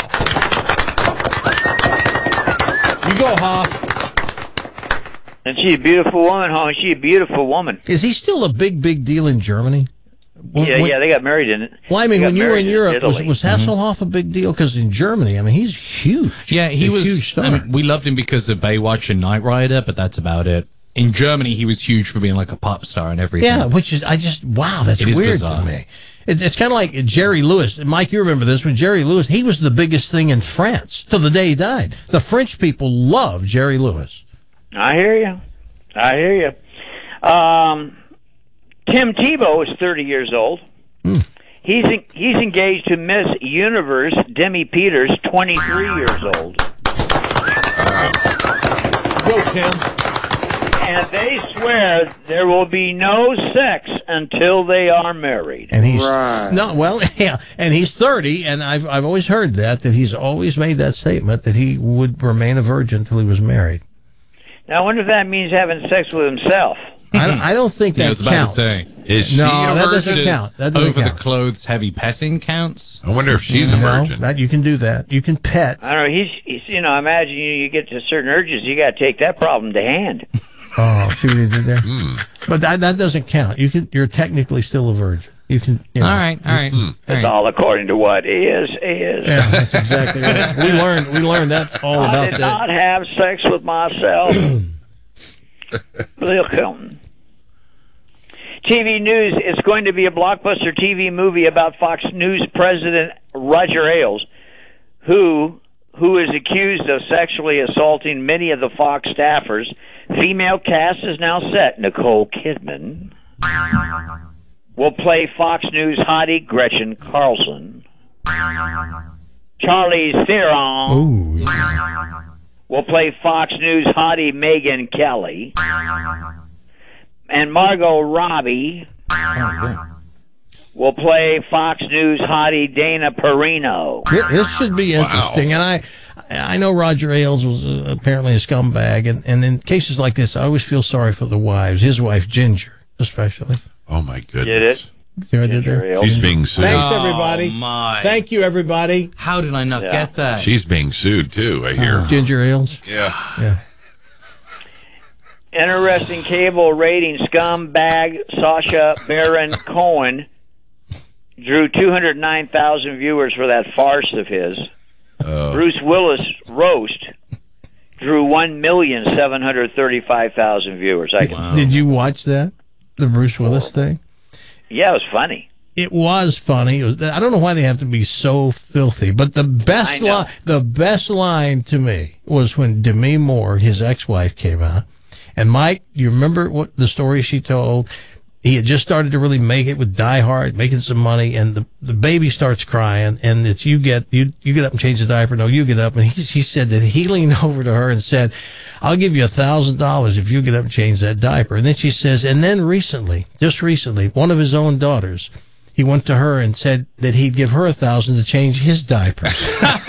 F: You go, Hoff.
M: And she's a beautiful woman, huh? She's a beautiful woman.
F: Is he still a big, big deal in Germany? when,
M: yeah,
F: when,
M: yeah, they got married in it.
F: Well, I mean,
M: They got
F: when you were
M: married
F: in Europe, was,
M: Italy.
F: was Hasselhoff a big deal? Because in Germany, I mean, he's huge.
G: Yeah, he
F: A
G: was.
F: huge star.
G: I mean, we loved him because of Baywatch and Knight Rider, but that's about it. In Germany, he was huge for being like a pop star and everything.
F: Yeah, which is, I just, wow, that's
G: It is
F: weird
G: bizarre.
F: to me. It, it's kind of like Jerry Lewis. Mike, you remember this, when Jerry Lewis, he was the biggest thing in France till the day he died. The French people love Jerry Lewis.
M: I hear you. I hear you. Um, Tim Tebow is thirty years old.
F: Hmm.
M: He's en- he's engaged to Miss Universe Demi Peters, twenty-three years old.
F: Go, Tim.
M: And they swear there will be no sex until they are married.
F: And he's no, well, yeah, and he's thirty, and I've I've always heard that that he's always made that statement that he would remain a virgin until he was married.
M: Now, I wonder if that means having sex with himself.
F: I don't, I don't think
G: Yeah, I
F: that
G: was about
F: counts.
G: to say.
I: Is
F: No,
I: she a
F: that
I: virgin?
F: doesn't count. That doesn't
G: Over
F: count.
G: the clothes heavy petting counts?
I: I wonder if she's a
F: no,
I: virgin.
F: that you can do that. You can pet.
M: I don't know. He's, he's you know, imagine you, you get to certain urges, you got to take that problem to hand.
F: Oh, see what he did there?
I: Hmm.
F: But that that doesn't count. You can. You're technically still a virgin. You can. You know.
G: All right, all right.
I: Hmm.
G: all
M: It's
G: right.
M: all according to what is is.
F: Yeah, that's exactly right. We learned we learned that all
M: I
F: about
M: did
F: that.
M: not have sex with myself. Bill Clinton. T V news. It's going to be a blockbuster T V movie about Fox News president Roger Ailes, who who is accused of sexually assaulting many of the Fox staffers. Female cast is now set. Nicole Kidman will play Fox News hottie Gretchen Carlson. Charlize Theron
F: Ooh.
M: will play Fox News hottie Megyn Kelly. And Margot Robbie will play Fox News hottie Dana Perino.
F: This, this should be interesting. And I I know Roger Ailes was uh, apparently a scumbag, and, and in cases like this, I always feel sorry for the wives. His wife, Ginger, especially.
I: Oh, my goodness.
M: Did it?
F: See what I did there?
I: She's being sued.
F: Thanks,
G: Oh,
F: everybody.
G: my.
F: Thank you, everybody.
G: How did I not
M: Yeah.
G: get that?
I: She's being sued, too, I hear.
F: Ginger Ailes.
I: Yeah.
F: Yeah.
M: Interesting cable rating scumbag Sacha Baron Cohen drew two hundred nine thousand viewers for that farce of his.
I: Uh,
M: Bruce Willis roast drew one million seven hundred thirty-five thousand viewers. I can,
G: Wow.
F: Did you watch that? The Bruce Willis thing?
M: yeah, it was funny.
F: It was funny. It was, I don't know why they have to be so filthy, but the
M: I
F: best
M: know.
F: line, the best line to me was when Demi Moore, his ex-wife, came out. And Mike, you remember what the story she told? He had just started to really make it with Die Hard, making some money, and the the baby starts crying, and it's you get you you get up and change the diaper. No, you get up, and he he said that he leaned over to her and said, "I'll give you a thousand dollars if you get up and change that diaper." And then she says, and then recently, just recently, one of his own daughters, he went to her and said that he'd give her a thousand to change his diapers.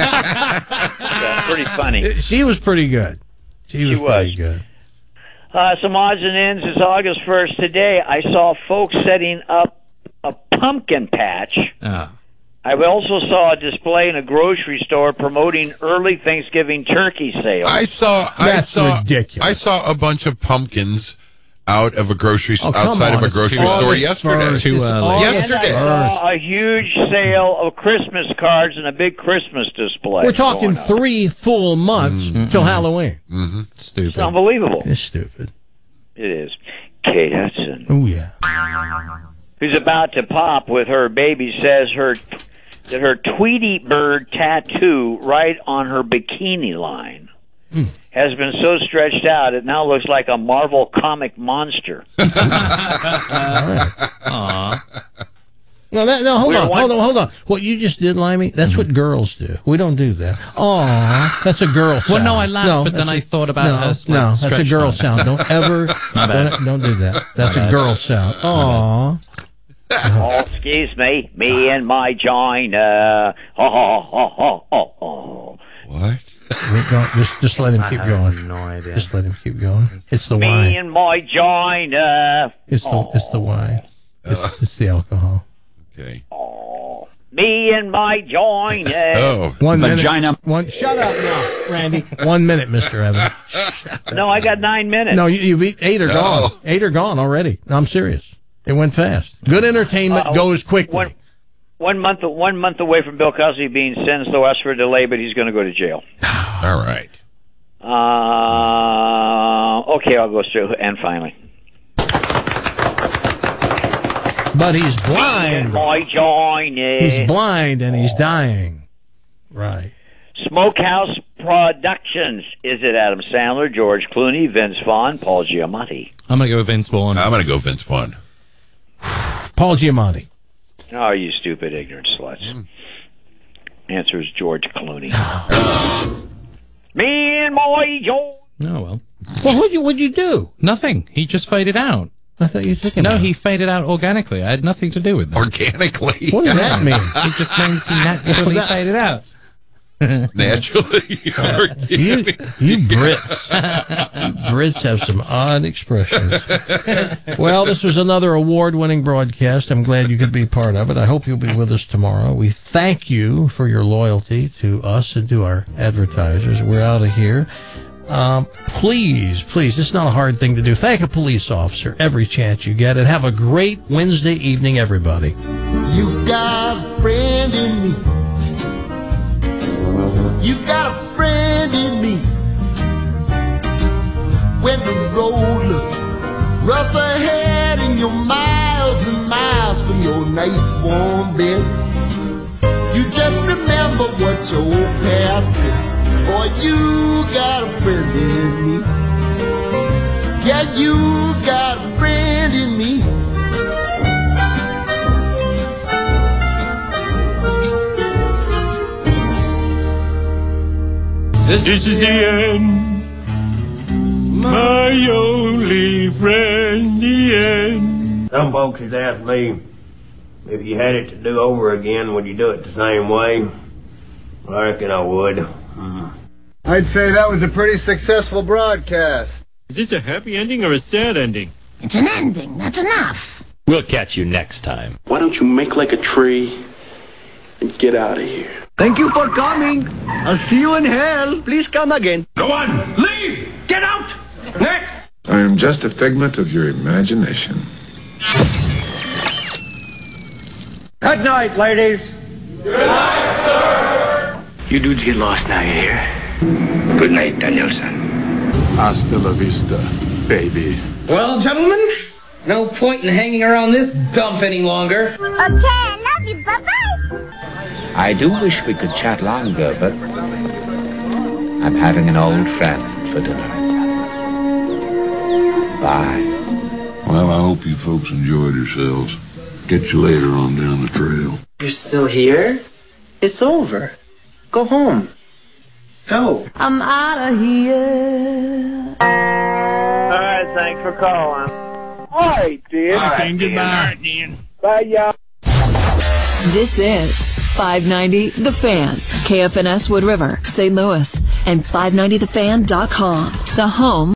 M: Yeah, pretty funny.
F: She was pretty good. She was
M: She was.
F: pretty good.
M: Uh, some odds and ends. It's August first. Today, I saw folks setting up a pumpkin patch.
G: Ah.
M: I also saw a display in a grocery store promoting early Thanksgiving turkey sales.
I: I saw. I
F: That's
I: saw.
F: ridiculous.
I: I saw a bunch of pumpkins out of a grocery
F: Oh, come
I: outside
F: on,
I: of a
F: it's
I: grocery
F: too
I: store
F: early.
I: yesterday.
F: It's
G: Too
F: all-
G: early.
M: and
I: Yesterday.
M: I saw a huge sale of Christmas cards and a big Christmas display.
F: We're talking
M: going on.
F: three full months till Halloween.
I: Mm-hmm.
G: Stupid.
M: It's unbelievable.
F: It's stupid.
M: It is. Kate Hudson,
F: Oh yeah.
M: who's about to pop with her baby, says her that her Tweety bird tattoo right on her bikini line
F: Hmm.
M: has been so stretched out it now looks like a Marvel comic monster.
G: Aw.
F: No, that, no, hold
M: We're
F: on,
M: one-
F: hold on, hold on. What you just did, Limey, that's what girls do. We don't do that. Aw, that's a girl sound.
G: Well, no, I laughed,
F: No,
G: but then
F: that's
G: I thought about
F: no,
G: her, like,
F: No, that's a
G: stretch
F: girl
G: line.
F: sound. Don't ever,
G: My bad.
F: don't, don't do that. That's
G: My
F: a
G: bad.
F: girl sound. Aw.
M: Oh, excuse me, me and my Gina. Oh, oh, oh, oh, oh, oh.
I: What?
F: Wait, don't- just, just let him keep
G: I
F: going.
G: have no idea.
F: Just let him keep going. It's the
M: Me
F: wine.
M: and my Gina.
F: It's the, it's the wine. It's, it's the alcohol.
I: Okay.
M: Oh, me and my Gina.
I: Oh.
F: One
L: Vagina.
F: minute. One. Shut up now, Randy. One minute, Mister Evans.
M: No, I got nine minutes.
F: No, you, you've eat, eight are
I: No.
F: gone. Eight are gone already. No, I'm serious. It went fast. Good entertainment
M: Uh,
F: goes quickly.
M: One, one month, one month away from Bill Cosby being sentenced, though, asked for a delay, but he's going to go to jail.
I: All right.
M: Uh, okay, I'll go straight. And finally,
F: But he's blind.
M: Boy, join it.
F: He's blind and he's dying. Right.
M: Smokehouse Productions. Is it Adam Sandler, George Clooney, Vince Vaughn, Paul Giamatti?
G: I'm going to go Vince Vaughn.
I: I'm going to go Vince Vaughn.
F: Paul Giamatti.
M: Oh, you stupid, ignorant sluts. Mm. Answer is George Clooney. Me and my George.
G: Oh, well.
F: Well, what'd you, what'd you do?
G: Nothing. He just faded out.
F: I thought you took him
G: No,
F: out.
G: he faded out organically. I had nothing to do with that.
I: Organically?
F: What does that mean?
G: It just means he naturally
F: That-
G: faded out.
I: Naturally.
F: You, you Brits. You Brits have some odd expressions. Well, this was another award-winning broadcast. I'm glad you could be part of it. I hope you'll be with us tomorrow. We thank you for your loyalty to us and to our advertisers. We're out of here. Um, please, please, it's not a hard thing to do. Thank a police officer every chance you get, and have a great Wednesday evening, everybody.
N: You got a friend in me. You got a friend in me. When the road looks rough ahead and you're miles and miles from your nice warm bed, you just remember what your old past said. Boy, you got a friend in me. Yeah, you got a friend in me.
O: This, this is the end, my only friend, the end.
E: Some folks has asked me if you had it to do over again, would you do it the same way? I reckon I would. Mm.
P: I'd say that was a pretty successful broadcast.
O: Is this a happy ending or a sad ending?
Q: It's an ending. That's enough.
R: We'll catch you next time.
S: Why don't you make like a tree and get out of here?
P: Thank you for coming. I'll see you in hell. Please come again.
O: Go on, leave! Get out! Next!
T: I am just a figment of your imagination.
P: Good night, ladies.
O: Good night, sir!
S: You dudes get lost now, you hear? Good night, Danielson.
T: Hasta la vista, baby.
U: Well, gentlemen, no point in hanging around this dump any longer.
Q: Okay, I love you. Bye-bye.
V: I do wish we could chat longer, but I'm having an old friend for dinner. Bye.
W: Well, I hope you folks enjoyed yourselves. Catch you later on down the trail.
X: You're still here? It's over. Go home. Go.
D: I'm out of here.
M: All right, thanks for calling.
P: All right, dear.
M: All right,
P: goodbye.
M: Dan.
P: Bye, y'all.
Y: This is five ninety The Fan, K F N S Wood River, Saint Louis, and five ninety the fan dot com, the home